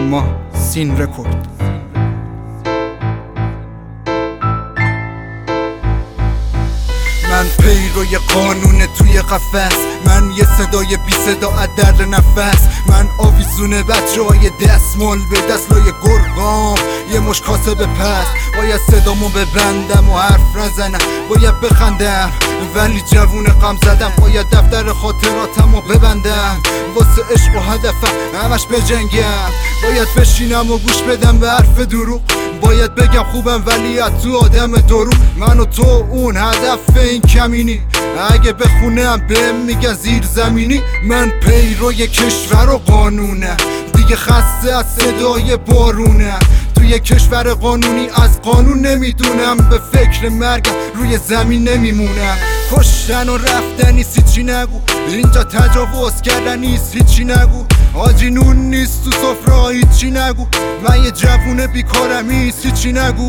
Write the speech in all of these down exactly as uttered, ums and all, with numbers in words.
نیما سین رکورد. من پیروی قانون توی قفس، من یه صدای بی صدا از در نفس، من آویزون بچه های دستمال به دستلای گرگام، یه مش کاسه به پس. باید صدامو ببندم و حرف نزنم، باید بخندم ولی جوون غم زدم، باید دفتر خاطراتمو ببندم، واسه عشق و هدفم همش بجنگم، باید بشینم و گوش بدم به حرف دروغ، باید بگم خوبم ولی از تو آدم دروغ. من و تو اون هدف این کمینی، اگه بخونم بهم میگن زیر زمینی. من پیروی کشور و قانونم، دیگه خسته از صدای بارونم. توی کشور قانونی از قانون نمیدونم، به فکر مرگم روی زمین نمیمونم. کشتن و رفتن نیست هیچی نگو، اینجا تجاوز کردن نیست هیچی نگو، آجی نون نیست تو سفره هیچی نگو، من یه جوون بیکارم نیست هیچی نگو.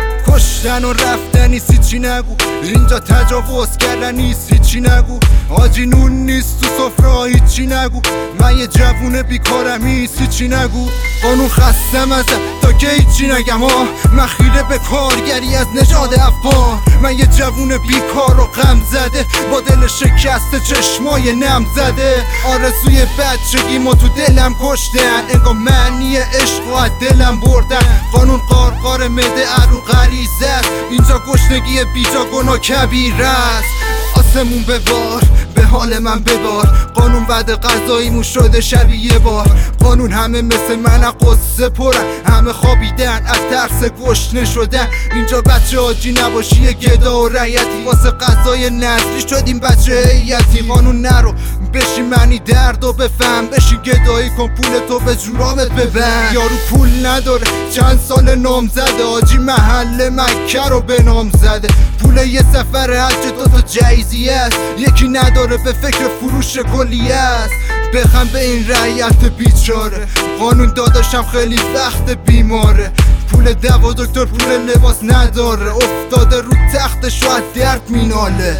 کشتن و رفتن نیست هیچی نگو، اینجا تجاوز کردن نیست هیچی نگو، آجی نون نیست تو سفره هیچی نگو، من یه جوون بیکارم نیست هیچی نگو. قانون خستم ازم تا که هیچی نگم ها، من خیره به کارگری از نژاد افغان، من یه جوون بیکار و غم زده با دل شکسته چشمای نم زده. آرزوی بچگیمو تو دلم کشتن، انگار معنی عشق و از دلم بردن. قانون قارقار مده ارو غریزه است، اینجا گشنگی بیجا گناه کبیر است. آسمون ببار به حال من ببار، قانون بعد قضاییمون شده شبیه بار. قانون همه مثل من از قصه پرن، همه خوابیدن از ترس گشنه شدن. اینجا بچه آجی نباشی گدا و رعیتی، واسه قضای نزدی شدیم بچه هیئتی. قانون نرو بشی معنی درد و بفهم، بشی گدایی کن پول تو به جورامت ببند. یارو پول نداره چند سال نام زده، آجی محل مکه رو به نام زده. پول یه سفر حج دوتا جایزی است، یکی نداره به فکر فروش کلیه است. بخم به این رعیت بیچاره، قانون داداشم خیلی وقت بیماره، پول دوا دکتر پول لباس نداره، افتاده رو تختش و از درد میناله.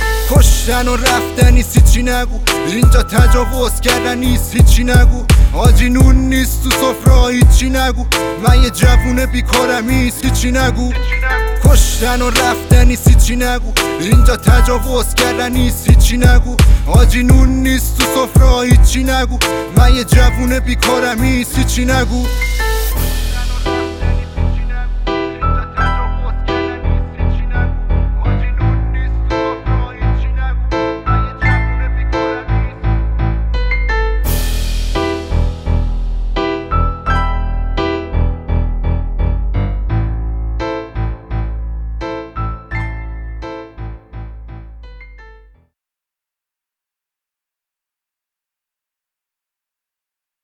کشتن و رفتن نیست هیچی نگو، اینجا تجاوز کردن نیست هیچی نگو، آجی نون نیست تو سفره هیچی نگو، من یه جوون بیکارم نیست هیچی نگو. کشتن و رفتن نیست هیچی نگو، اینجا تجاوز کردن نیست هیچی نگو، آجی نون نیست تو سفره هیچی نگو، من یه جوون بیکارم نیست هیچی نگو.